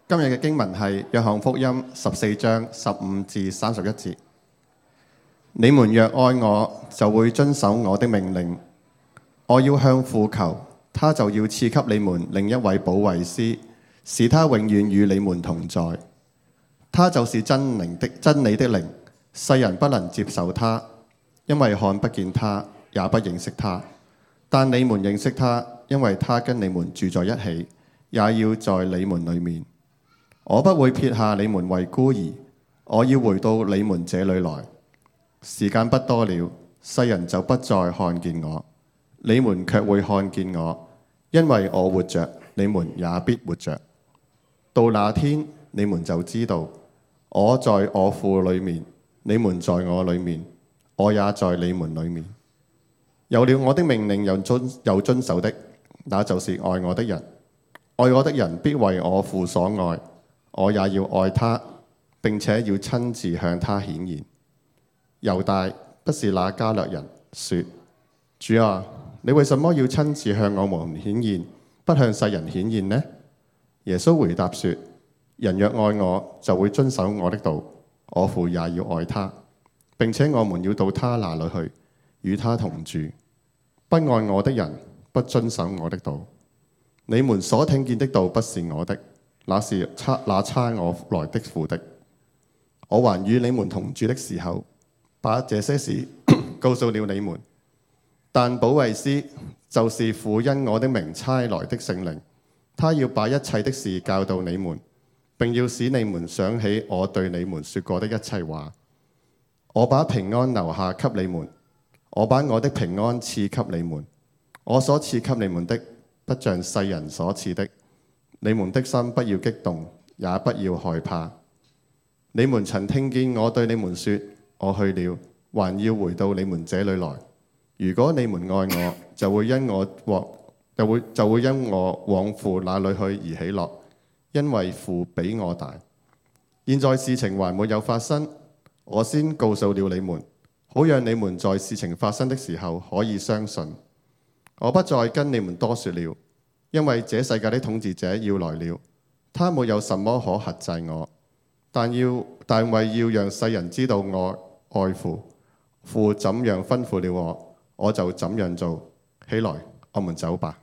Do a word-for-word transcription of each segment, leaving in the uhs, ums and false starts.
今日嘅經文係約翰福音十四章十五至三十一節。你們若愛我，就會遵守我的命令。我要向父求，他就要賜給你們另一位保惠師，使他永遠與你們同在。他就是真靈的真理的靈，世人不能接受他，因為看不見他，也不認識他。但你們認識他，因為他跟你們住在一起，也要在你們裏面。我不會撇下你們為孤兒，我要回到你們這裏來。時間不多了，世人就不再看見我，你們卻會看見我，因為我活着，你們也必活着。到那天，你們就知道，我在我父裏面，你們在我裏面，我也在你們裏面。有了我的命令又遵又遵守的，那就是愛我的人。愛我的人必為我父所愛，我也要愛他，並且要親自向他顯現。猶大不是那加略人，說：主啊，你為什麼要親自向我們顯現，不向世人顯現呢？耶穌回答說：人若愛我，就會遵守我的道，我父也要愛他，並且我們要到他那裏去，與他同住。不愛我的人，不遵守我的道。你們所聽見的道不是我的，那是差那差我來的父的。我還與你們同住的時候，把這些事告訴了你們。但保惠師就是父因我的名差來的聖靈，他要把一切的事教導你們，並要使你們想起我對你們說過的一切話。我把平安留下給你們，我把我的平安賜給你們。我所賜給你們的，不像世人所賜的。你們的心不要激動，也不要害怕。你們曾聽見我對你們說，我去了，還要回到你們這裏來。如果你們愛我，就會因我往就會就會因我往父那裏去而喜樂，因為父比我大。現在事情還沒有發生，我先告訴了你們，好讓你們在事情發生的時候可以相信。我不再跟你們多說了，因為這世界的統治者要來了，他沒有什麼可轄制我，但要但為要讓世人知道我愛父，父怎樣吩咐了我，我就怎樣做。起來，我們走吧。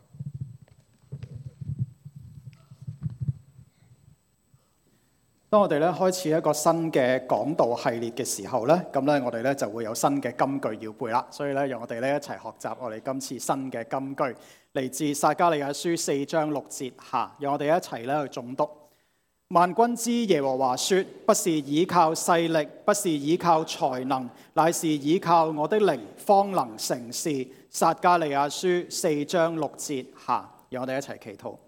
當我哋咧開始一個新嘅講道系列嘅時候咧，咁咧我哋咧就會有新嘅金句要背啦。所以咧，讓我哋咧一齊學習我哋今次新嘅金句，嚟自撒迦利亞書四章六節下。讓我哋一齊咧去誦讀。萬軍之耶和華說：不是倚靠勢力，不是倚靠才能，乃是倚靠我的靈，方能成事。撒迦利亞書四章六節下。讓我哋一齊祈禱。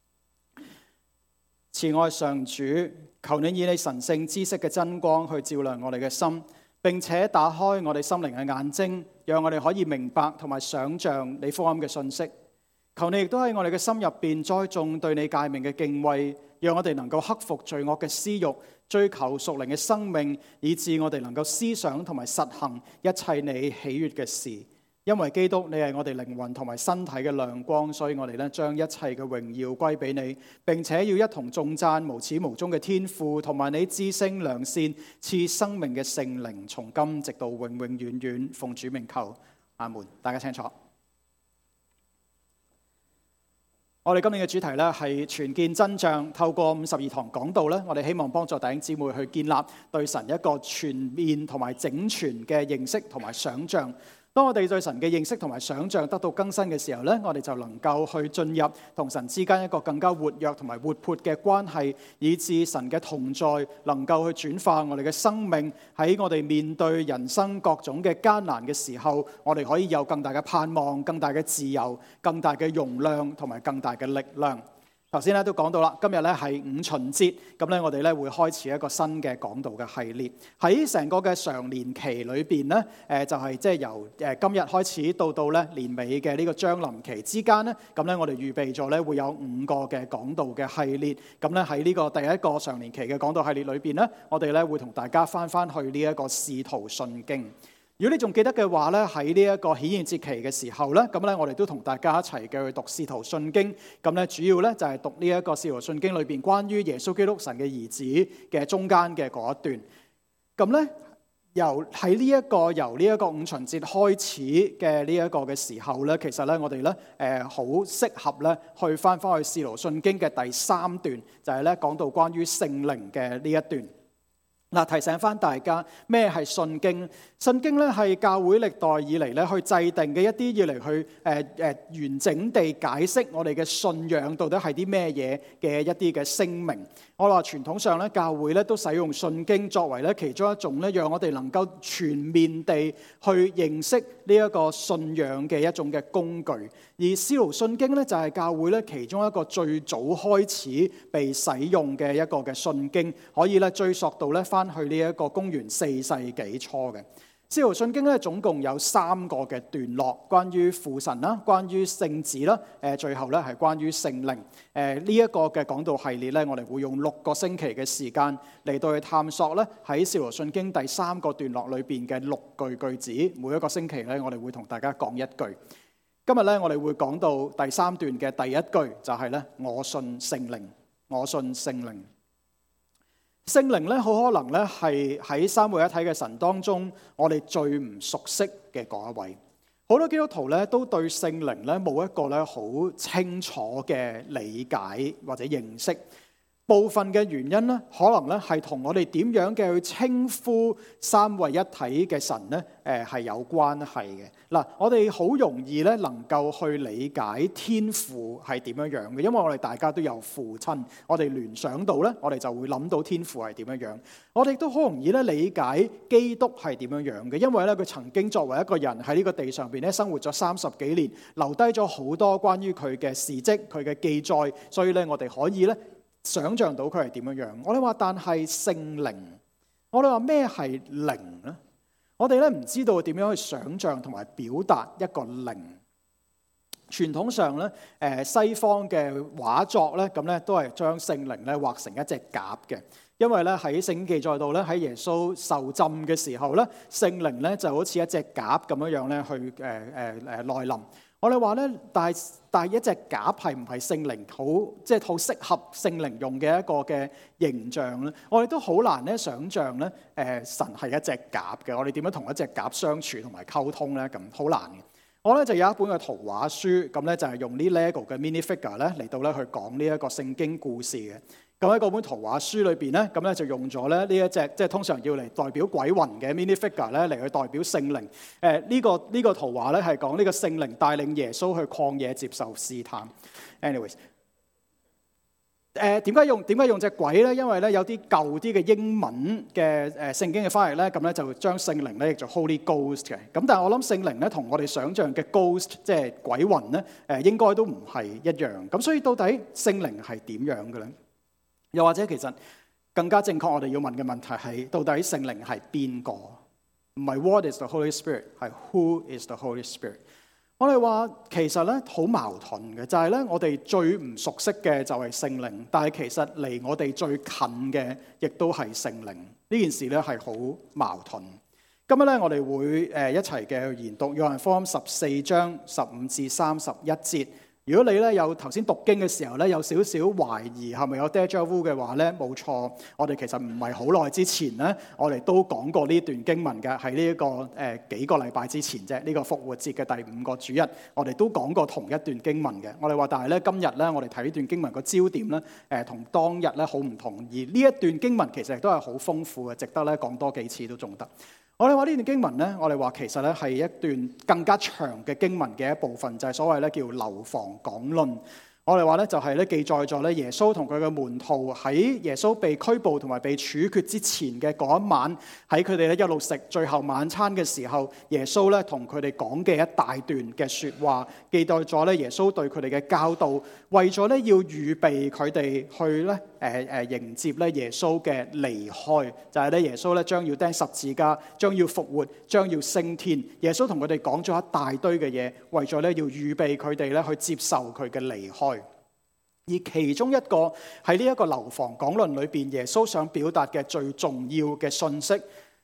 慈愛上主，求你以你神聖知識嘅真光去照亮我哋嘅心，並且打開我哋心靈嘅眼睛，讓我哋可以明白同埋想像你福音嘅信息。求你亦都喺我哋嘅心入邊栽種對你誡命嘅敬畏，讓我哋能夠克服罪惡嘅私慾，追求屬靈嘅生命，以致我哋能夠思想同埋實行一切你喜悅嘅事。因為基督你係我哋靈魂同埋身體嘅亮光，所以我哋咧將一切嘅榮耀歸俾你，並且要一同頌讚無始無終嘅天父，同埋你至聖良善賜生命嘅聖靈，從今直到永永遠遠。奉主名求，阿門。大家清楚。我哋今年嘅主題咧係全見真像，透過五十二堂講道咧，我哋希望幫助弟兄姊妹去建立對神一個全面同埋整全嘅認識同埋想像。當我哋對神嘅認識同埋想像得到更新嘅時候咧，我哋就能夠去進入同神之間一個更加活躍同埋活潑嘅關係，以致神嘅同在能夠去轉化我哋嘅生命。喺我哋面對人生各種嘅艱難嘅時候，我哋可以有更大嘅盼望、更大嘅自由、更大嘅容量同埋更大嘅力量。頭先咧都講到啦，今日咧係五旬節，咁咧我哋咧會開始一個新嘅講道嘅系列。喺成個嘅常年期裏邊咧，誒就係即係由誒今日開始到到咧年尾嘅呢個將臨期之間咧，咁咧我哋預備咗咧會有五個嘅講道嘅系列。咁咧喺呢個第一個常年期嘅講道系列裏邊咧，我哋咧會同大家翻翻去呢一個使徒信經。 如果你仲記得嘅話咧，喺呢一個顯現節期嘅時候咧，咁咧我哋都同大家一齊嘅去讀《使徒信經》，咁咧主要咧就係讀呢一個《使徒信經》裏邊關於耶穌基督神嘅兒子嘅中間嘅嗰一段。咁咧由喺呢一個由呢一個五旬節開始嘅呢一個嘅時候咧，其實咧我哋咧誒好適合咧去翻翻去《使徒信經》嘅第三段，就係咧講到關於聖靈嘅呢一段。嗱，提醒翻大家咩係信經？信經咧係教會歷代以嚟咧去制定嘅一啲要嚟去誒誒、呃、完整地解釋我哋嘅信仰到底係啲咩嘢嘅一啲嘅聲明。我話傳統上咧教會咧都使用信經作為咧其中一種咧讓我哋能夠全面地去認識呢一個信仰嘅一種嘅工具。而使徒信經咧就係教會咧其中一個最早開始被使用嘅一個嘅信經，可以咧追溯到咧翻去呢一個公元四世紀初嘅。使徒信經咧總共有三個嘅段落，關於父神啦，關於聖子啦，誒最後咧係關於聖靈。誒呢一個嘅講道系列咧，我哋會用六個星期嘅時間嚟到去探索咧喺使徒信經第三個段落裏邊嘅六句句子。每一個星期咧，我哋會同大家講一句。今日咧，我哋會講到第三段嘅第一句，就係咧我信聖靈，我信聖靈。聖靈咧，好可能咧係喺三位一體嘅神當中，我哋最唔熟悉嘅嗰一位。好多基督徒咧都對聖靈咧冇一個咧好清楚嘅理解或者認識。部分嘅原因咧，可能咧係同我哋點樣嘅去稱呼三位一體嘅神咧，誒係有關係嘅。嗱，我哋好容易咧能夠去理解天父係點樣樣嘅，因為我哋大家都有父親，我哋聯想到咧，我哋就會諗到天父係點樣樣。我哋都好容易咧理解基督係點樣樣嘅，因為咧佢曾經作為一個人喺呢個地上邊咧生活咗三十幾年，留低咗好多關於佢嘅事蹟、佢嘅記載，所以咧我哋可以咧想像到佢係點樣樣。我哋話，但係聖靈，我哋話咩係靈咧？我哋咧唔知道點樣去想像同埋表達一個靈。傳統上咧，誒西方嘅畫作咧，咁咧都係將聖靈咧畫成一隻鴿嘅，因為咧喺聖經記載度咧，喺耶穌受浸嘅時候咧，聖靈咧就好似一隻鴿咁樣樣咧去誒誒誒來臨。我哋話咧，但係但係一隻鴿係唔係聖靈好，即係好適合聖靈用嘅一個嘅形象咧？我哋都好難咧想像咧，誒神係一隻鴿嘅，我哋點樣同一隻鴿相處同埋溝通咧？咁好難嘅。我咧就有一本嘅圖畫書，咁咧就係用啲 LEGO 嘅 mini figure 咧嚟到咧去講呢一個聖經故事嘅。咁喺嗰本圖畫書裏邊咧，咁咧就用咗咧呢一隻即係通常要嚟代表鬼魂嘅 mini figure 咧嚟去代表聖靈。誒呢個呢個圖畫咧係講呢個聖靈帶領耶穌去曠野接受試探。anyways。誒點解用點解用隻鬼咧？因為咧有啲舊啲嘅英文嘅誒聖經嘅翻譯咧，咁咧就將聖靈咧譯做 Holy Ghost 嘅。咁但係我諗聖靈咧同我哋想象嘅 Ghost 即係鬼魂咧，誒應該都唔係一樣。咁所以到底聖靈係點樣嘅咧？又或者其實更加正確，我哋要問嘅問題係到底聖靈係邊個？唔係 What is the Holy Spirit， 係 Who is the Holy Spirit？我哋話其實咧好矛盾嘅，就係咧我哋最唔熟悉嘅就係聖靈，但係其實離我哋最近嘅亦都係聖靈。呢件事咧係好矛盾。今日咧我哋會誒一齊嘅研讀約翰福音十四章十五至三十一節。如果你咧有頭先讀經嘅時候咧有少少懷疑係咪有 déjà vu 嘅話咧，冇錯，我哋其實唔係好耐之前咧，我哋都講過呢段經文嘅，喺呢一個誒、呃、幾個禮拜之前啫。呢、這個復活節嘅第五個主日，我哋都講過同一段經文嘅。我哋話，但係咧今日咧，我哋睇呢段經文個焦點咧，誒、呃、同當日咧好唔同。而呢一段經文其實亦都係好豐富嘅，值得咧講多幾次都仲得。我哋話呢段經文咧，我哋話其實咧係一段更加長嘅經文嘅一部分，就係、是、所謂咧叫樓房講論。我哋話咧就係咧記載咗咧耶穌同佢嘅門徒喺耶穌被拘捕同埋被處決之前嘅嗰一晚，喺佢哋咧一路食最後晚餐嘅時候，耶穌咧同佢哋講嘅一大段嘅説話，記載咗咧耶穌對佢哋嘅教導，為咗咧要預備佢哋去咧誒誒迎接咧耶穌嘅離開，就係咧耶穌咧將要釘十字架，將要復活，將要升天。耶穌同佢哋講咗一大堆嘅嘢，為咗咧要預備佢哋咧去接受佢嘅離開。而其中一個喺呢一個樓房講論裏邊，耶穌想表達嘅最重要嘅信息，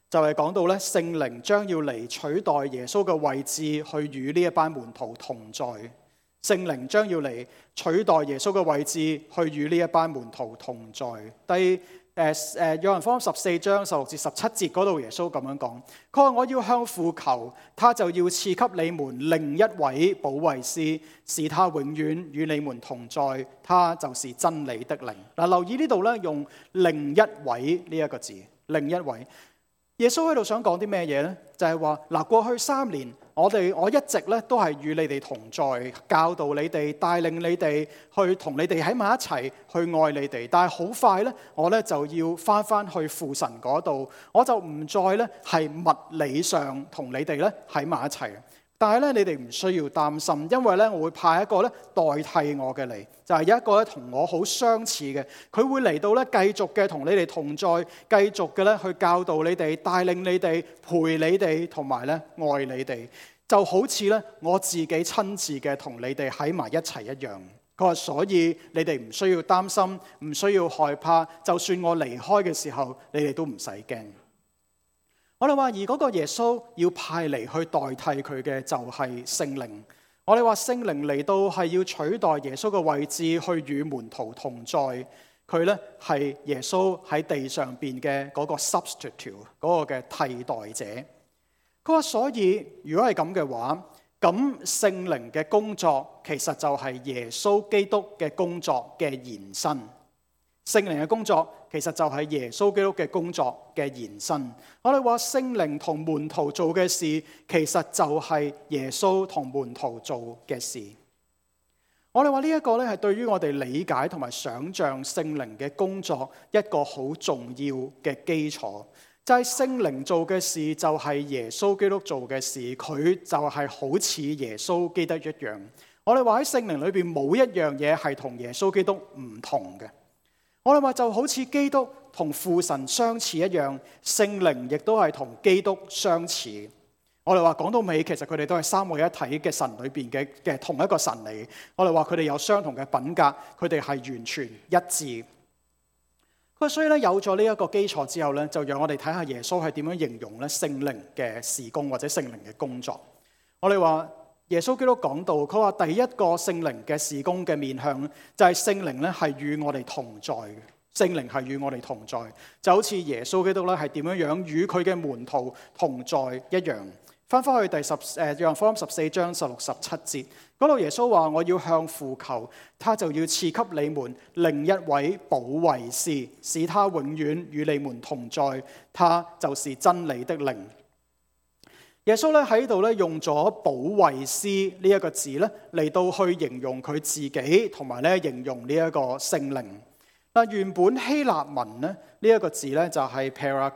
就係講到咧聖靈將要嚟取代耶穌嘅位置，去與呢一班門徒同在。聖靈將要嚟取代耶穌嘅位置，去與呢一班門徒同在。第誒誒約翰福音十四章十六至十七節嗰度，耶穌咁樣講：佢話我要向父求，他就要賜給你們另一位保惠師，使他永遠與你們同在。他就是真理的靈。嗱，留意呢度咧，用另一位呢一個字，另一位。耶穌喺度想講啲咩嘢呢？就係話嗱，過去三年我哋我一直咧都係與你哋同在，教導你哋，帶領你哋去同你哋喺埋一齊，去愛你哋。但係好快咧，我咧就要翻翻去父神嗰度，我就唔再咧係物理上同你哋咧喺埋一齊。但係咧，你哋唔需要擔心，因為咧，我會派一個咧代替我嘅嚟，就係有一個咧同我好相似嘅，佢會嚟到咧繼續嘅同你哋同在，繼續嘅咧去教導你哋、帶領你哋、陪你哋，同埋咧愛你哋，就好似咧我自己親自嘅同你哋喺埋一齊一樣。佢話：所以你哋唔需要擔心，唔需要害怕，就算我離開嘅時候，你哋都唔使驚。我哋話，而嗰個耶穌要派嚟去代替佢嘅就係聖靈。我哋話聖靈嚟到係要取代耶穌嘅位置，去與門徒同在。佢咧係耶穌喺地上邊嘅嗰個 substitute，嗰個嘅替代者。佢話，所以如果係咁嘅話，咁聖靈嘅工作其實就係耶穌基督嘅工作嘅延伸。聖靈嘅工作其實就係耶穌基督嘅工作嘅延伸。我哋話聖靈同門徒做嘅事，其實就係耶穌同門徒做嘅事。我哋話呢一個咧係對於我哋理解同埋想像聖靈嘅工作一個好重要嘅基礎。就係聖靈做嘅事，就係耶穌基督做嘅事，佢就係好似耶穌基督一樣。我哋話喺聖靈裏邊冇一樣嘢係同耶穌基督唔同嘅。我哋話就好似基督同父神相似一樣，聖靈亦都係同基督相似。我哋話講到尾，其實佢哋都係三位一體嘅神裏邊嘅嘅同一個神嚟。我哋話佢哋有相同嘅品格，佢哋係完全一致。所以咧，有咗呢一個基礎之後咧，就讓我哋睇下耶穌係點樣形容咧聖靈嘅事工或者聖靈嘅工作。我哋話耶穌基督講到，佢話第一個聖靈嘅事工嘅面向就係聖靈咧係與我哋同在嘅，聖靈係與我哋同在，就好似耶穌基督咧係點樣樣與佢嘅門徒同在一樣。翻返去第十誒約翰福音十四章十六十七節，嗰度耶穌話：我要向父求，他就要賜給你們另一位保惠師，使他永遠與你們同在。他就是真理的靈。耶穌咧喺度咧用咗保惠師呢一個字咧嚟到去形容佢自己，同埋咧形容呢一個聖靈。嗱，原本希臘文咧呢一個字咧就係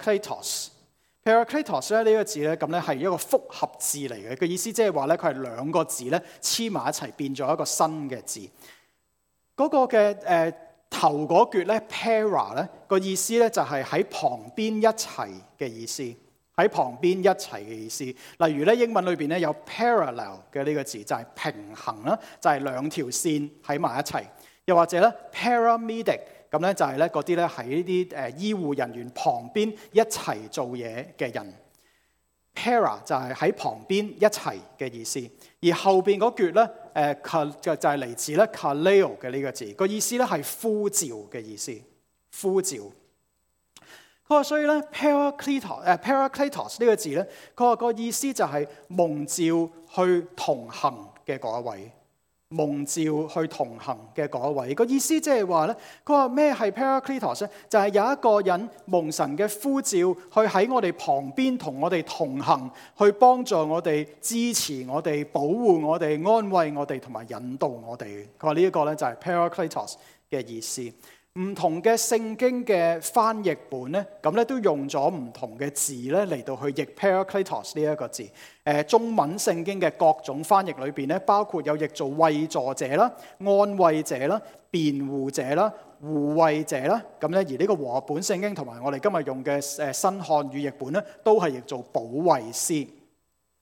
parakletos。parakletos 咧呢個字咧咁咧係一個複合字嚟嘅，個意思即係話咧佢係兩個字咧黐埋一齊變咗一個新嘅字。嗰、那個嘅誒、呃、頭嗰橛咧 para 咧個意思咧就係喺旁邊一齊嘅意思，喺旁邊一齊嘅意思。例如咧英文裏邊咧有 parallel 嘅呢個字就係平衡啦，就係、是、兩條線喺埋一齊。又或者咧 paramedic。咁咧就係咧嗰啲咧喺呢啲誒醫護人員旁邊一齊做嘢嘅人。Para 就係喺旁邊一齊嘅意思，而後邊嗰橛咧誒就就係嚟自咧 kaleo 嘅呢個字，個意思咧係呼召嘅意思，呼召。佢話所以咧 parakletos 誒 parakletos 呢個字咧，佢話個意思就係蒙召去同行嘅嗰一位。蒙召去同行嘅嗰一位，個意思即係話咧，佢話咩係 parakletos 咧？就係有一個人蒙神嘅呼召，去喺我哋旁邊同我哋同行，去幫助我哋、支持我哋、保護我哋、安慰我哋同埋引導我哋。佢話呢一個咧就係 parakletos 嘅意思。唔同嘅聖經嘅翻譯本咧，咁咧都用咗唔同嘅字咧嚟到去譯 parakletos 呢一個字。誒中文聖經嘅各種翻譯裏邊咧，包括有譯做慰助者啦、安慰者啦、辯護者啦、護衛者啦。咁咧而呢個和合本聖經同埋我哋今日用嘅誒新漢語譯本咧，都係譯做保惠師。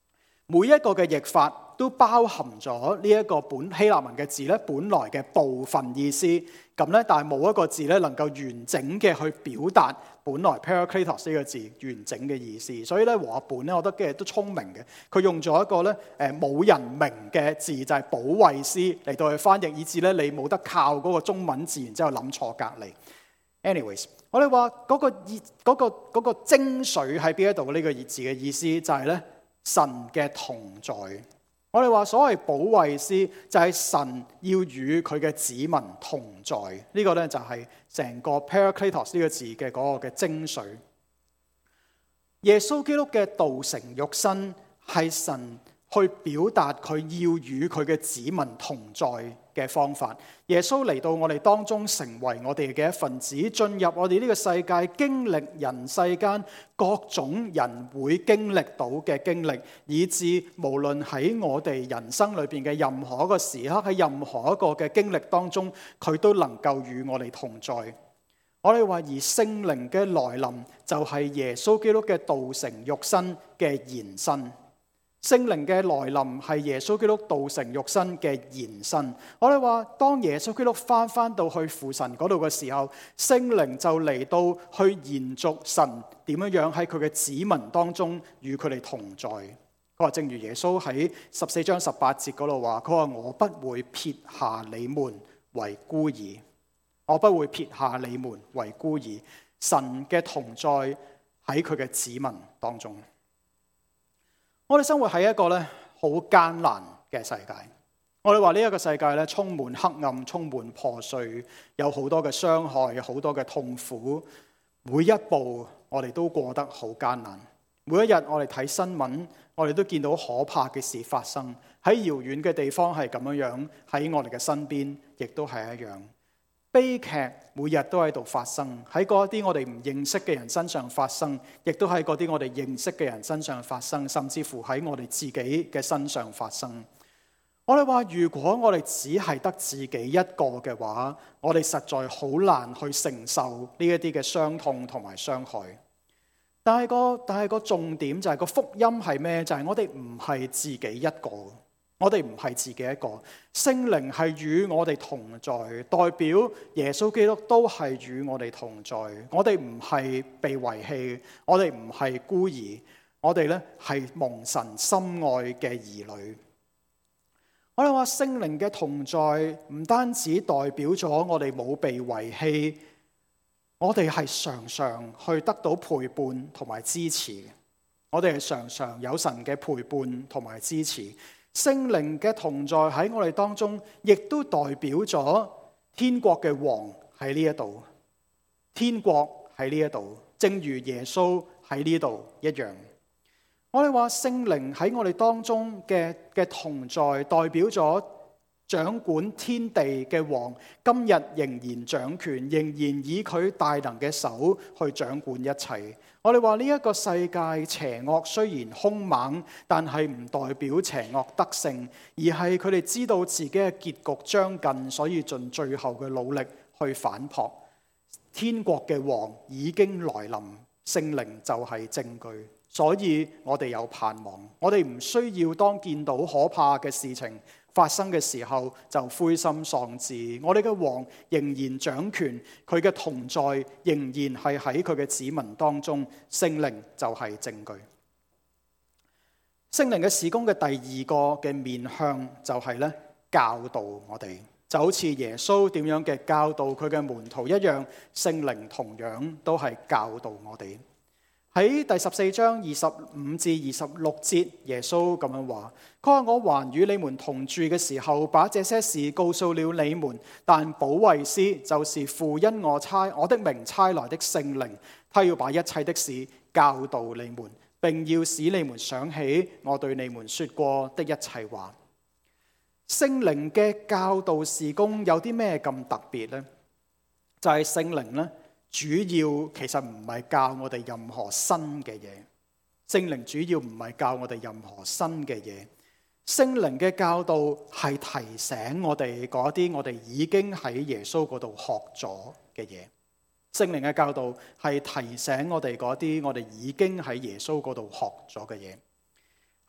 每一個嘅譯法都包含咗呢一個本希臘文嘅字咧，本來嘅部分意思。咁咧，但係冇一個字咧能夠完整嘅去表達本來 Parakletos 呢個字完整嘅意思。所以咧，和合本咧，我覺得嘅都聰明嘅，佢用咗一個咧誒冇人明嘅字，就係保惠師嚟到去翻譯，以致咧你冇得靠嗰個中文字，然之後諗錯隔離。Anyways，我哋話嗰個意嗰個嗰個精髓喺邊一度？呢個字嘅意思就係咧神嘅同在。我哋話所謂保惠師就係神要與佢嘅子民同在，呢個咧就係成個 Parakletos 呢個字嘅嗰個嘅精髓。耶穌基督嘅道成肉身係神去表達佢要與佢嘅子民同在嘅方法。耶穌嚟到我哋當中，成為我哋嘅一份子，進入我哋呢個世界，經歷人世間各種人會經歷到嘅經歷，以致無論喺我哋人生裏邊嘅任何一個時刻，喺任何一個嘅經歷當中，佢都能夠與我哋同在。我哋話而聖靈嘅來臨就係耶穌基督嘅道成肉身嘅延伸。聖靈嘅來臨係耶穌基督道成肉身嘅延伸。我哋話當耶穌基督翻翻到去父神嗰度嘅時候，聖靈就嚟到去延續神點樣樣喺佢嘅子民當中與佢哋同在。佢話正如耶穌喺十四章十八節嗰度話，佢話我不會撇下你們為孤兒，我不會撇下你們為孤兒。神嘅同在喺佢嘅子民當中。我哋生活喺一個咧好艱難嘅世界。我哋話呢一個世界咧充滿黑暗，充滿破碎，有好多嘅傷害，有好多嘅痛苦。每一步我哋都過得好艱難。每一日我哋睇新聞，我哋都見到可怕嘅事發生。喺遙遠嘅地方係咁樣樣，喺我哋嘅身邊亦都係一樣。悲劇每日都喺度發生，喺嗰啲我哋唔認識嘅人身上發生，亦都喺嗰啲我哋認識嘅人身上發生，甚至乎喺我哋自己嘅身上發生。我哋話如果我哋只係得自己一個嘅話，我哋實在好難去承受呢一啲嘅傷痛同埋傷害。但係個但係個重點就係個福音係咩？就係我哋唔係自己一個。我哋唔係自己一個，聖靈係與我哋同在，代表耶穌基督都係與我哋同在。我哋唔係被遺棄，我哋唔係孤兒，我哋咧係蒙神深愛嘅兒女。我哋話聖靈嘅同在唔單止代表咗我哋冇被遺棄，我哋係常常去得到陪伴同埋支持。我哋係常常有神嘅陪伴同埋支持。聖靈嘅同在喺我哋當中，亦都代表咗天國嘅王喺呢一度，天國喺呢一度，正如耶穌喺呢度一樣。我哋話聖靈喺我哋當中嘅嘅同在，代表咗掌管天地嘅王，今日仍然掌權，仍然以佢大能嘅手去掌管一切。我哋話呢一個世界邪惡雖然兇猛，但係唔代表邪惡得勝，而係佢哋知道自己嘅結局將近，所以盡最後嘅努力去反撲。天國嘅王已經來臨，聖靈就係證據，所以我哋有盼望。我哋唔需要當見到可怕嘅事情發生嘅時候就灰心喪志。我哋嘅王仍然掌權，佢嘅同在仍然係喺佢嘅子民當中，聖靈就係證據。聖靈嘅事工嘅第二個嘅面向就係咧教導我哋，就好似耶穌點樣嘅教導佢嘅門徒一樣，聖靈同樣都係教導我哋。喺第十四章二十五至二十六節，耶穌咁樣話：佢話我還與你們同住嘅時候，把這些事告訴了你們。但保惠師就是父因我差我的名差來的聖靈，他要把一切的事教導你們，並要使你們想起我對你們說過的一切話。聖靈嘅教導事工有啲咩咁特別呢？就係聖靈呢。主要其實唔係教我哋任何新嘅嘢，聖靈主要唔係教我哋任何新嘅嘢。聖靈嘅教導係提醒我哋嗰啲我哋已經喺耶穌嗰度學咗嘅嘢。聖靈嘅教導係提醒我哋嗰啲我哋已經喺耶穌嗰度學咗嘅嘢。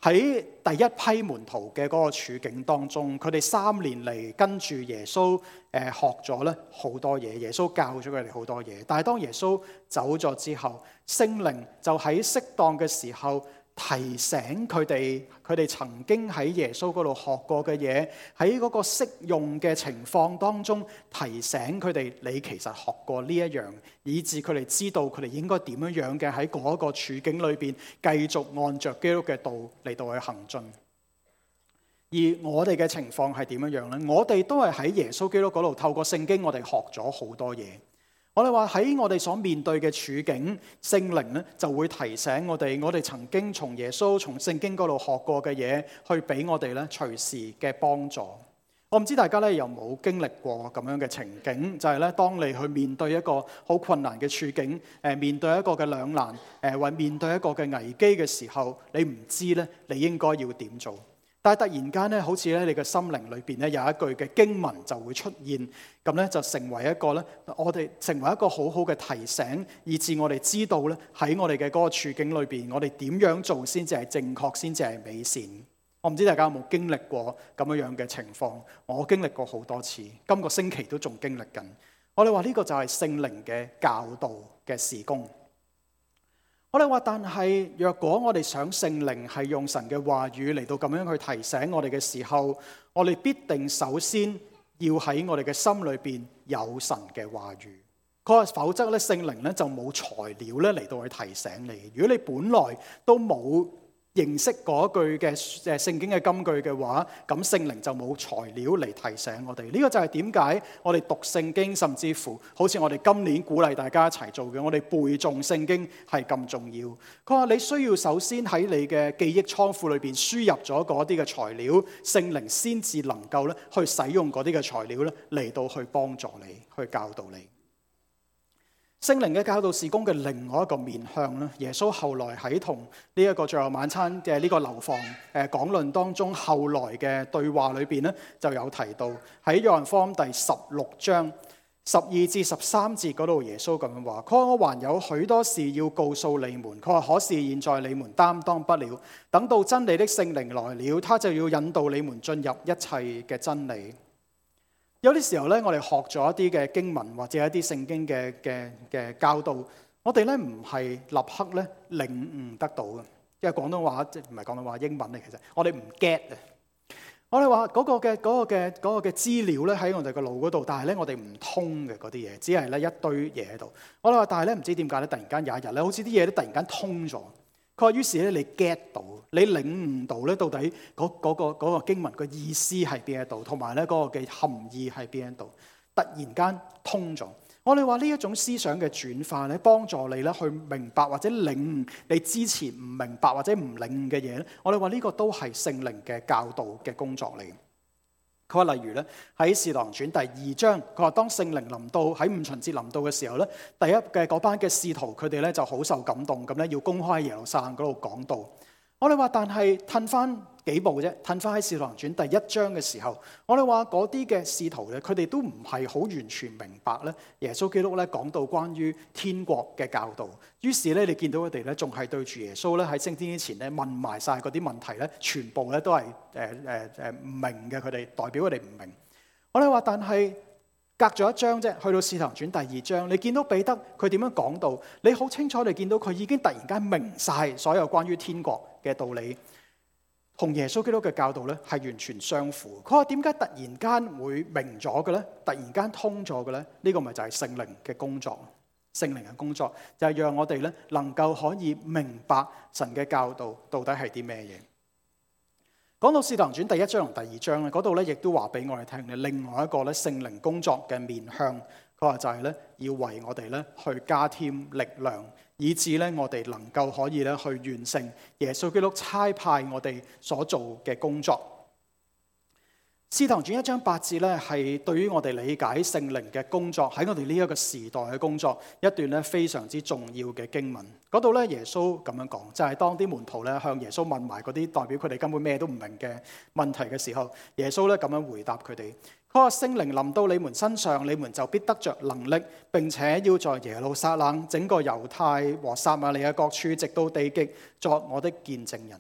喺第一批門徒嘅嗰個處境當中，佢哋三年嚟跟住耶穌誒學咗咧好多嘢，耶穌教咗佢哋好多嘢。但係當耶穌走咗之後，聖靈就喺適當嘅時候提醒佢哋，佢哋曾經喺耶穌嗰度學過嘅嘢，喺嗰個適用嘅情況當中提醒佢哋，你其實學過呢一樣，以致佢哋知道佢哋應該點樣樣嘅喺嗰個處境裏邊繼續按着基督嘅道嚟到去行進。而我哋嘅情況係點樣樣呢？我哋都係喺耶穌基督嗰度透過聖經，我哋學咗好多嘢。我哋話喺我哋所面對嘅處境，聖靈咧就會提醒我哋，我哋曾經從耶穌、從聖經嗰度學過嘅嘢，去俾我哋咧隨時嘅幫助。我唔知大家咧有冇經歷過咁樣嘅情景，就係咧當你去面對一個好困難嘅處境，誒面對一個嘅兩難，誒或面對一個嘅危機嘅時候，你唔知咧你應該要點做。但係突然間咧，好似咧你嘅心靈裏邊咧有一句嘅經文就會出現，咁咧就成為一個咧，我哋成為一個好好嘅提醒，以致我哋知道咧喺我哋嘅嗰個處境裏邊，我哋點樣做先至係正確，先至係美善。我唔知大家有冇經歷過咁樣樣嘅情況，我經歷過好多次，今個星期都仲經歷緊。我哋話呢個就係聖靈嘅教導嘅事工。我哋話，但係若果我哋想聖靈係用神嘅話語嚟到咁樣去提醒我哋嘅時候，我哋必定首先要喺我哋嘅心裏邊有神嘅話語。佢話否則咧，聖靈咧就冇材料咧嚟到去提醒你。如果你本來都冇認識嗰句嘅誒聖經嘅金句嘅話，咁聖靈就冇材料嚟提醒我哋。呢個就係點解我哋讀聖經，甚至乎好似我哋今年鼓勵大家一齊做嘅，我哋背誦聖經係咁重要。佢話你需要首先喺你嘅記憶倉庫裏邊輸入咗嗰啲嘅材料，聖靈先至能夠咧去使用嗰啲嘅材料咧嚟到去幫助你，去教導你。聖靈嘅教導事工嘅另外一個面向咧，耶穌後來喺同呢一個最後晚餐嘅呢個樓房誒講論當中，後來嘅對話裏邊咧就有提到喺約翰福音第十六章十二至十三節嗰度，耶穌咁樣話：佢話我還有許多事要告訴你們，佢話可是現在你們擔當不了，等到真理的聖靈來了，他就要引導你們進入一切嘅真理。有啲時候咧，我哋學咗一啲嘅經文或者一啲聖經嘅嘅嘅教導，我哋咧唔係立刻咧領悟得到嘅，因為廣東話即係唔係廣東話，英文嚟其實，我哋唔 get 啊！我哋話嗰個嘅嗰個嘅嗰個嘅資料咧喺我哋個腦嗰度，但係咧我哋唔通嘅嗰啲嘢，只係咧一堆嘢喺度。我哋話，但係咧唔知點解咧，突然間有一日咧，好似啲嘢咧突然間通咗。佢話於是咧你 get 到，你領悟到咧到底嗰嗰個嗰個經文嘅意思係邊一度，同埋咧嗰個嘅含義係邊一度，突然間通咗。我哋話呢一種思想嘅轉化咧，幫助你咧去明白或者領悟你之前唔明白或者唔領悟嘅嘢咧。我哋話呢個都係聖靈嘅教導嘅工作嚟。佢話例如咧喺《使徒行傳》第二章，佢話當聖靈臨到喺五旬節臨到嘅時候咧，第一嘅嗰班嘅使徒佢哋咧就好受感動咁咧，要公開喺耶路撒冷嗰度講道。我哋話，但係褪翻幾步啫，褪翻喺《使徒行傳》第一章嘅時候，我哋話嗰啲嘅使徒咧，佢哋都唔係好完全明白咧耶穌基督咧講到關於天國嘅教導。於是咧，你見到佢哋咧仲係對住耶穌咧喺升天之前咧問埋晒嗰啲問題咧，全部咧都係誒誒誒唔明嘅，佢哋代表佢哋唔明。我哋話，但係隔咗一章啫，去到《使徒行傳》第二章，你見到彼得佢點樣講道，你好清楚地見到佢已經突然間明晒所有關於天國嘅道理，同耶穌基督嘅教導咧係完全相符。佢話點解突然間會明咗嘅咧？突然間通咗嘅咧？呢個咪就係聖靈嘅工作。聖靈嘅工作就係讓我哋咧能夠可以明白神嘅教導到底係啲咩嘢。講到《使徒行傳》第一章同第二章咧，嗰度咧亦都話俾我哋聽咧，另外一個咧聖靈工作嘅面向，佢話就係咧要為我哋咧去加添力量，以致咧我哋能夠可以咧去完成耶穌基督差派我哋所做嘅工作。《使徒行傳》一章八節咧，係對於我哋理解聖靈嘅工作喺我哋呢一個時代嘅工作一段咧非常之重要嘅經文。嗰度咧耶穌咁樣講，就係、是、當啲門徒咧向耶穌問埋嗰啲代表佢哋根本咩都唔明嘅問題嘅時候，耶穌咧咁樣回答佢哋。佢話聖靈臨到你們身上，你們就必得着能力，並且要在耶路撒冷、整個猶太和撒瑪利亞各處，直到地極，作我的見證人。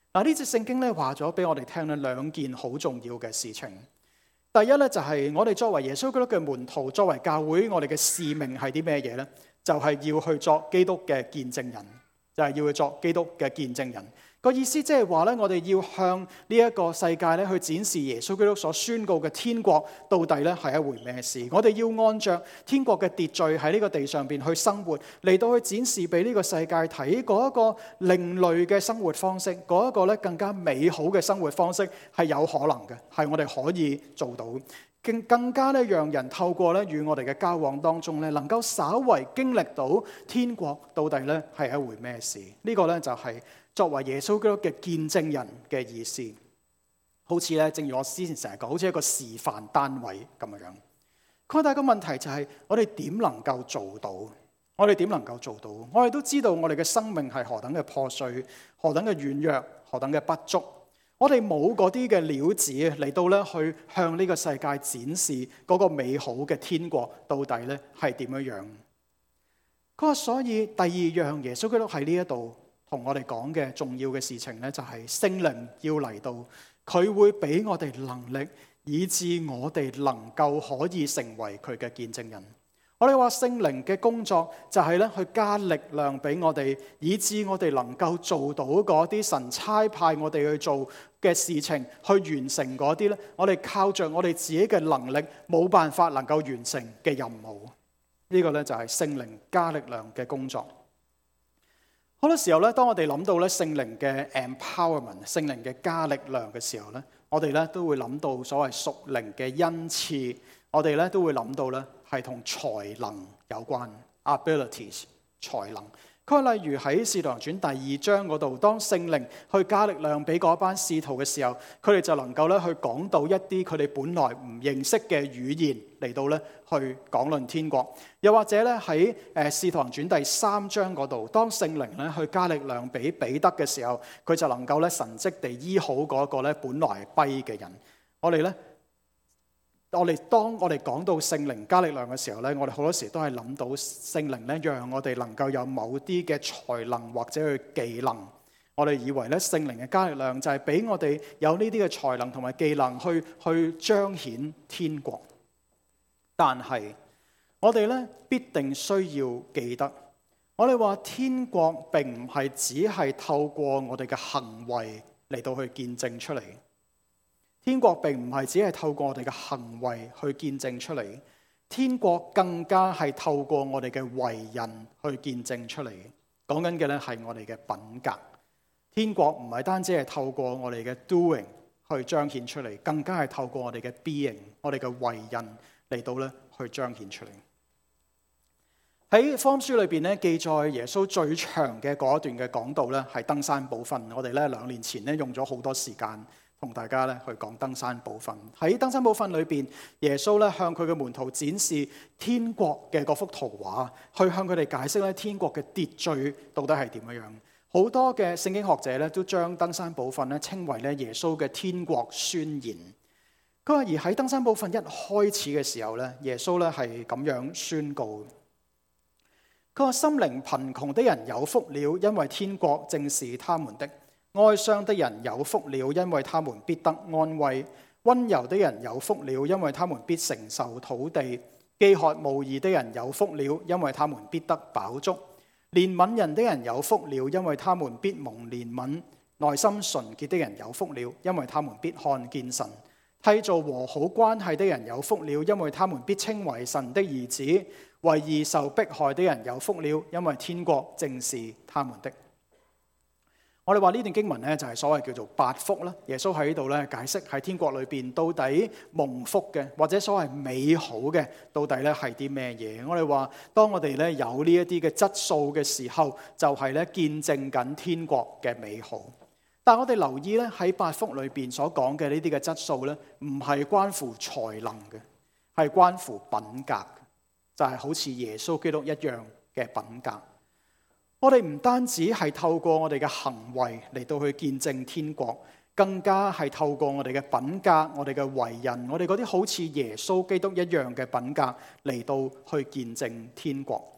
嗱，呢節聖經咧話咗俾我哋聽咧兩件好重要嘅事情。第一咧就係我哋作為耶穌基督嘅門徒，作為教會，我哋嘅使命係啲咩嘢咧？就係要去作基督嘅見證人，就係要去作基督嘅見證人。個意思即係話咧，我哋要向呢一個世界咧去展示耶穌基督所宣告嘅天國到底咧係一回咩事。我哋要按着天國嘅秩序喺呢個地上邊去生活，嚟到去展示俾呢個世界睇嗰一個另類嘅生活方式，嗰一個咧更加美好嘅生活方式係有可能嘅，係我哋可以做到。更更加咧，讓人透過咧與我哋嘅交往當中咧，能夠稍為經歷到天國到底咧係一回咩事。呢個咧就係作為耶穌基督嘅見證人嘅意思。好似咧，正如我之前成日講，好似一個示範單位咁樣樣。佢但係個問題就係，我哋點能夠做到？我哋點能夠做到？我哋都知道我哋嘅生命係何等嘅破碎，何等嘅軟弱，何等嘅不足。我哋冇嗰啲嘅料子嚟到咧，去向呢個世界展示嗰個美好嘅天國到底咧係點樣樣。佢話，所以第二樣耶穌基督喺呢一度同我哋講嘅重要嘅事情咧，就係聖靈要嚟到，佢會俾我哋能力，以致我哋能夠可以成為佢嘅見證人。我哋話聖靈嘅工作就係咧去加力量俾我哋，以致我哋能夠做到嗰啲神差派我哋去做嘅事情，去完成嗰啲咧我哋靠着我哋自己嘅能力冇辦法能夠完成嘅任務。呢個咧就係聖靈加力量嘅工作。好多時候咧，當我哋諗到咧聖靈嘅 empowerment、聖靈嘅加力量嘅時候咧，我哋咧都會諗到所謂屬靈嘅恩賜，我哋咧都會諗到咧係同才能有關 abilities 才能。佢例如喺《使徒行傳》第二章嗰度，當聖靈去加力量俾嗰班使徒嘅時候，佢哋就能夠咧去講到一啲佢哋本來唔認識嘅語言嚟到咧去講論天國。又或者咧喺誒《使徒行傳》第三章嗰度，當聖靈咧去加力量俾彼得嘅時候，佢就能夠咧神蹟地醫好嗰個咧本來跛嘅人。我哋咧。我哋當我哋講到聖靈加力量嘅時候咧，我哋好多時都係諗到聖靈咧，讓我哋能夠有某啲嘅才能或者去技能。我哋以為咧聖靈嘅加力量就係俾我哋有呢啲嘅才能同埋技能去去彰顯天國。但係我哋咧必定需要記得，我哋話天國並唔係只係透過我哋嘅行為嚟到去見證出嚟。天國並唔係只係透過我哋嘅行為去見證出嚟，天國更加係透過我哋嘅為人去見證出嚟。講緊嘅咧係我哋嘅品格。天國唔係單止係透過我哋嘅 doing 去彰顯出嚟，更加係透過我哋嘅 being， 我哋嘅為人嚟到咧去彰顯出嚟。喺福音書裏邊咧記載耶穌最長嘅嗰一段嘅講道咧係登山寶訓。我哋咧兩年前咧用咗好多時間。同大家咧去講登山寶訓。喺登山寶訓裏邊，耶穌咧向佢嘅門徒展示天國嘅嗰幅圖畫，去向佢哋解釋咧天國嘅秩序到底係點樣樣。好多嘅聖經學者咧都將登山寶訓咧稱為咧耶穌嘅天國宣言。佢話而喺登山寶訓一開始嘅時候咧，耶穌咧係咁樣宣告。佢話心靈貧窮的人有福了，因為天國正是他們的。哀傷的人有福了，因為他們必得安慰；溫柔的人有福了，因為他們必承受土地；飢渴慕義的人有福了，因為他們必得飽足；憐憫人的人有福了，因為他們必蒙憐憫；內心純潔的人有福了，因為他們必看見神；締造和好關係的人有福了，因為他們必稱為神的兒子；為義受迫害的人有福了，因為天國正是他們的。我哋話呢段經文咧就係所謂叫做八福啦。耶穌喺呢度咧解釋喺天國裏邊到底蒙福嘅或者所謂美好嘅到底咧係啲咩嘢？我哋話當我哋咧有呢一啲嘅質素嘅時候，就係咧見證緊天國嘅美好。但係我哋留意咧喺八福裏邊所講嘅呢啲嘅質素咧，唔係關乎才能嘅，係關乎品格，就係好似耶穌基督一樣嘅品格。我哋唔單止係透過我哋嘅行為嚟到去見證天國，更加係透過我哋嘅品格、我哋嘅為人、我哋嗰啲好似耶穌基督一樣嘅品格嚟到去見證天國。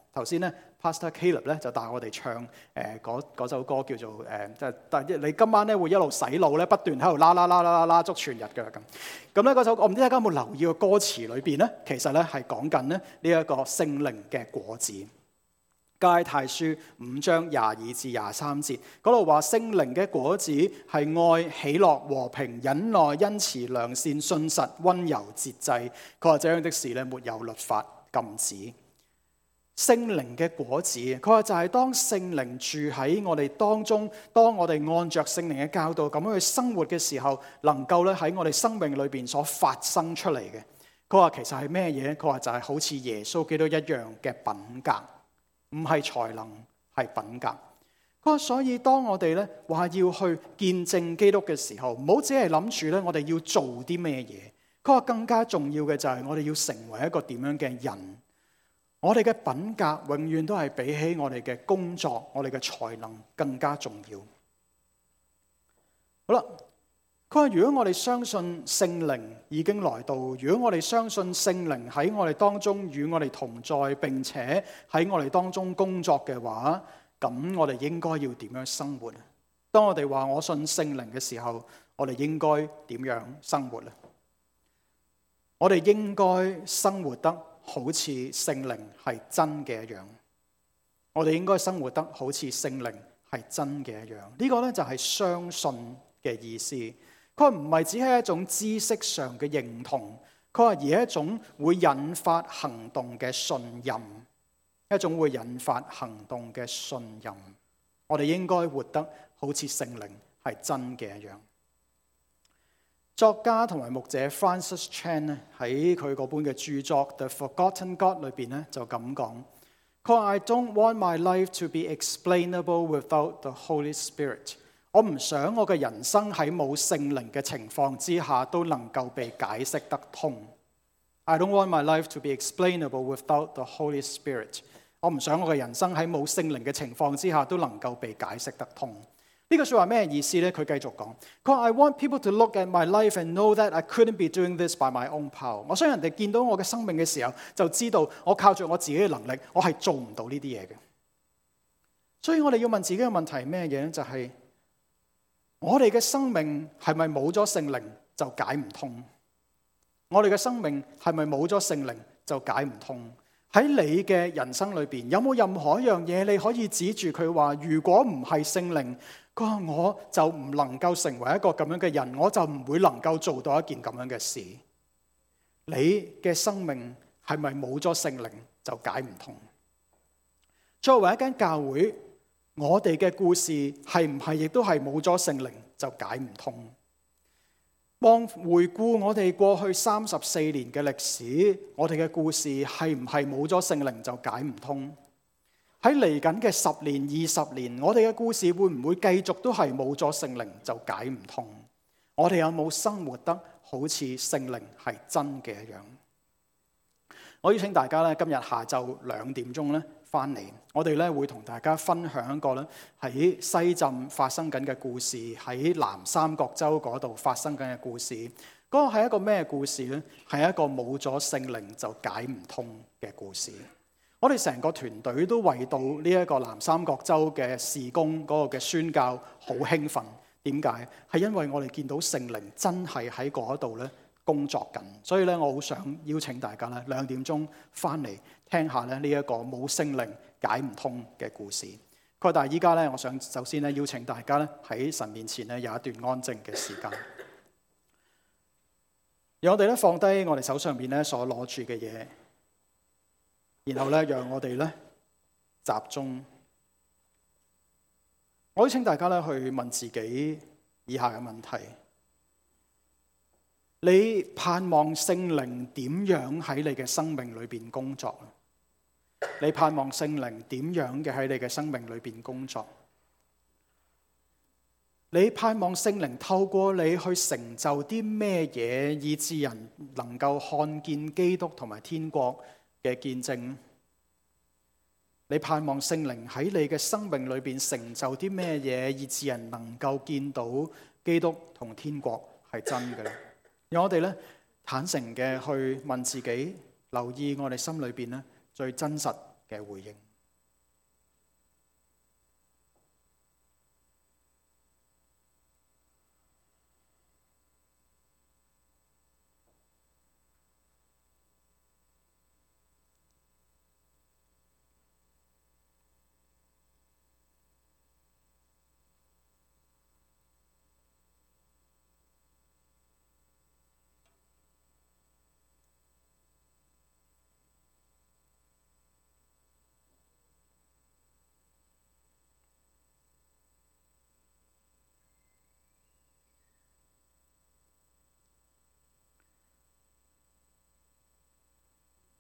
頭先咧 Pastor Caleb 咧就帶我哋唱誒嗰嗰首歌叫做誒，即係但係你今晚咧會一路洗腦咧，不斷喺度啦啦啦啦啦啦足全日嘅咁。咁咧嗰首我唔知大家有冇留意個歌詞裏邊咧，其實咧係講緊咧呢一個聖靈嘅果子。加拉太書五章廿二至廿三節嗰度話，聖靈嘅果子係愛、喜樂、和平、忍耐、恩慈、良善、信實、溫柔、節制。佢話這樣的事咧，沒有律法禁止。聖靈嘅果子，佢話就係當聖靈住喺我哋當中，當我哋按着聖靈嘅教導咁樣去生活嘅時候，能夠咧喺我哋生命裏邊所發生出嚟嘅。佢話其實係咩嘢？佢話就係好似耶穌基督一樣嘅品格。唔係才能，係品格。佢話所以當我哋咧話要去見證基督嘅時候，唔好只係諗住咧我哋要做啲咩嘢。佢話更加重要嘅就係我哋要成為一個點樣嘅人。我哋嘅品格永遠都係比起我哋嘅工作、我哋嘅才能更加重要。好啦。佢話如果我哋相信聖靈已經來到，如果我哋相信聖靈喺我哋當中與我哋同在，並且喺我哋當中工作嘅話，咁我哋應該要點樣生活？當我哋話我信聖靈嘅時候，我哋應該點樣生活呢？我哋應該生活得好似聖靈係真嘅一樣。我哋應該生活得好似聖靈係真嘅一樣。呢個咧就係相信嘅意思。佢唔係只係一種知識上嘅認同，佢話而係一種會引發行動嘅信任，一種會引發行動嘅信任。我哋應該活得好似聖靈係真嘅一樣。作家同埋牧者 Francis Chan 咧喺佢嗰本嘅著作《The Forgotten God》裏邊咧就咁講，佢話 I don't want my life to be explainable without the Holy Spirit。我唔想我嘅人生喺冇聖靈嘅情況之下都能夠被解釋得通。I don't want my life to be explainable without the Holy Spirit。我唔想我嘅人生喺冇聖靈嘅情況之下都能夠被解釋得通。呢句説話咩意思呢？佢繼續講，佢話 I want people to look at my life and know that I couldn't be doing this by my own power。我想人哋見到我嘅生命嘅時候，就知道我靠住我自己嘅能力，我係做唔到呢啲嘢嘅。所以我哋要問自己嘅問題係咩嘢呢？就係、是我哋嘅生命係咪冇咗聖靈就解唔通？我哋嘅生命係咪冇咗聖靈就解唔通？喺你嘅人生裏邊，有冇任何一樣嘢你可以指住佢話，如果唔係聖靈，佢話我就唔能夠成為一個咁樣嘅人，我就唔會能夠做到一件咁樣嘅事。你嘅生命係咪冇咗聖靈就解唔通？作為一間教會，我哋嘅故事係唔係亦都係冇咗聖靈就解唔通？望回顧我哋過去三十四年嘅歷史，我哋嘅故事係唔係冇咗聖靈就解唔通？喺嚟緊嘅十年、二十年，我哋嘅故事會唔會繼續都係冇咗聖靈就解唔通？我哋有冇生活得好似聖靈係真嘅一樣？我邀請大家咧，今日下晝兩點鐘咧翻嚟，我哋咧會同大家分享一個咧喺西浸發生緊嘅故事，喺南三角洲嗰度發生緊嘅故事。嗰個係一個咩故事呢？係一個冇咗聖靈就解唔通嘅故事。我哋成個團隊都為到呢一個南三角洲嘅事工嗰個嘅宣教好興奮。點解？係因為我哋見到聖靈真係喺嗰度咧工作緊，所以咧我好想邀請大家咧兩點鐘翻嚟聽下咧呢一個冇聖靈解唔通嘅故事。但係依家咧，我想首先咧邀請大家咧喺神面前咧有一段安靜嘅時間，讓我哋咧放低我哋手上邊咧所攞住嘅嘢，然後咧讓我哋咧集中。我邀請大家咧去問自己以下嘅問題。你盼望聖靈點樣喺你嘅生命裏邊工作？你盼望聖靈點樣嘅喺你嘅生命裏邊工作？你盼望聖靈透過你去成就啲咩嘢，以致人能夠看見基督同埋天國嘅見證？你盼望聖靈喺你嘅生命裏邊成就啲咩嘢，以致人能夠見到基督同天國係真嘅？讓我哋咧坦誠嘅去問自己，留意我哋心裏邊咧最真實嘅回應。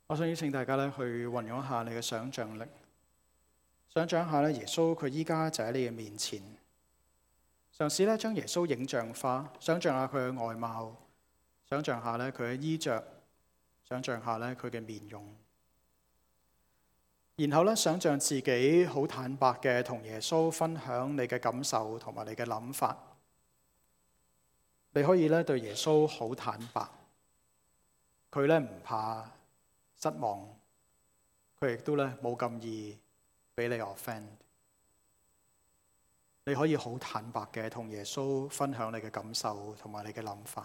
我想邀請大家咧去運用一下你嘅想像力，想像一下咧耶穌佢依家就喺你嘅面前，嘗試咧將耶穌影像化，想像下佢嘅外貌，想像下咧佢嘅衣着，想像下咧佢嘅面容，然後咧想像自己好坦白嘅同耶穌分享你嘅感受同埋你嘅諗法。你可以咧對耶穌好坦白，佢咧唔怕失望，佢亦都咧冇咁易俾你 offend。你可以好坦白嘅同耶穌分享你嘅感受同埋你嘅諗法。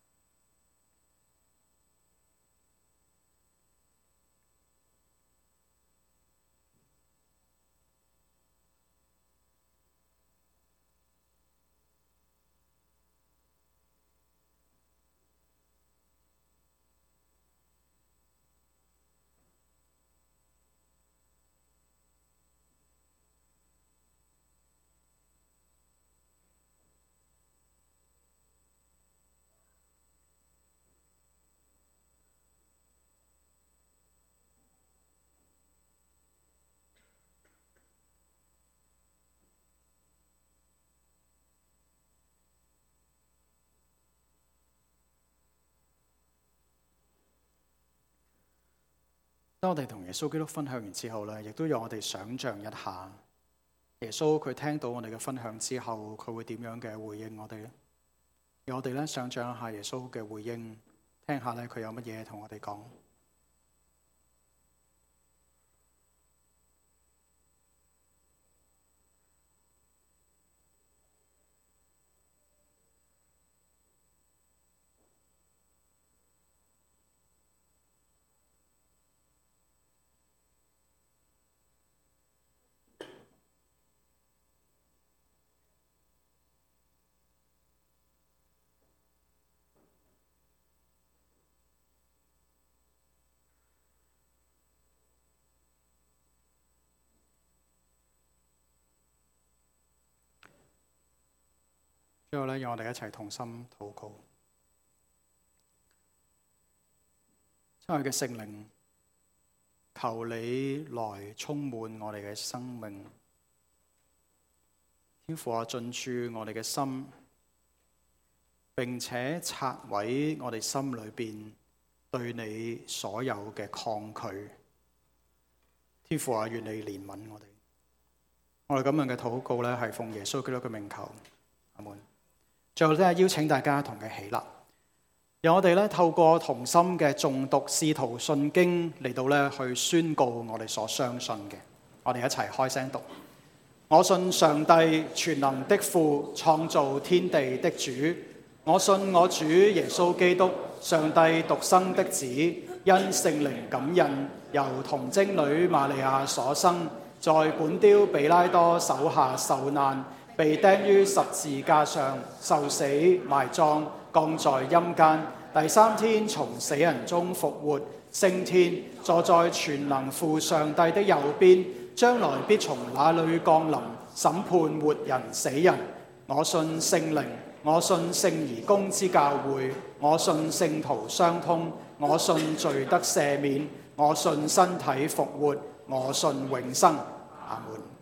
當我哋同耶穌基督分享完之後咧，亦都讓我哋想像一下，耶穌佢聽到我哋嘅分享之後，佢會點樣嘅回應我哋咧？讓我哋咧想像一下耶穌嘅回應，聽下咧佢有乜嘢同我哋講。之後咧，讓我哋一齊同心禱告。親愛嘅聖靈，求你來充滿我哋嘅生命，天父啊，進駐我哋嘅心，並且拆毀我哋心裏邊對你所有嘅抗拒。天父啊，願你憐憫我哋。我哋咁樣嘅禱告咧，係奉耶穌基督嘅名求，阿門。最後咧，邀請大家同佢起立，讓我哋咧透過同心嘅誦讀《使徒信經》嚟到咧去宣告我哋所相信嘅。我哋一齊開聲讀：我信上帝全能的父，創造天地的主。我信我主耶穌基督，上帝獨生的子，因聖靈感孕，由童貞女瑪利亞所生，在本丟彼拉多手下受難，被釘於十字架上，受死埋葬，降在陰間，第三天從死人中復活，升天，坐在全能父上帝的右邊，將來必從那裏降臨，審判活人死人。我信聖靈，我信聖而公之教會，我信聖徒相通，我信罪得赦免，我信身體復活，我信永生。阿門。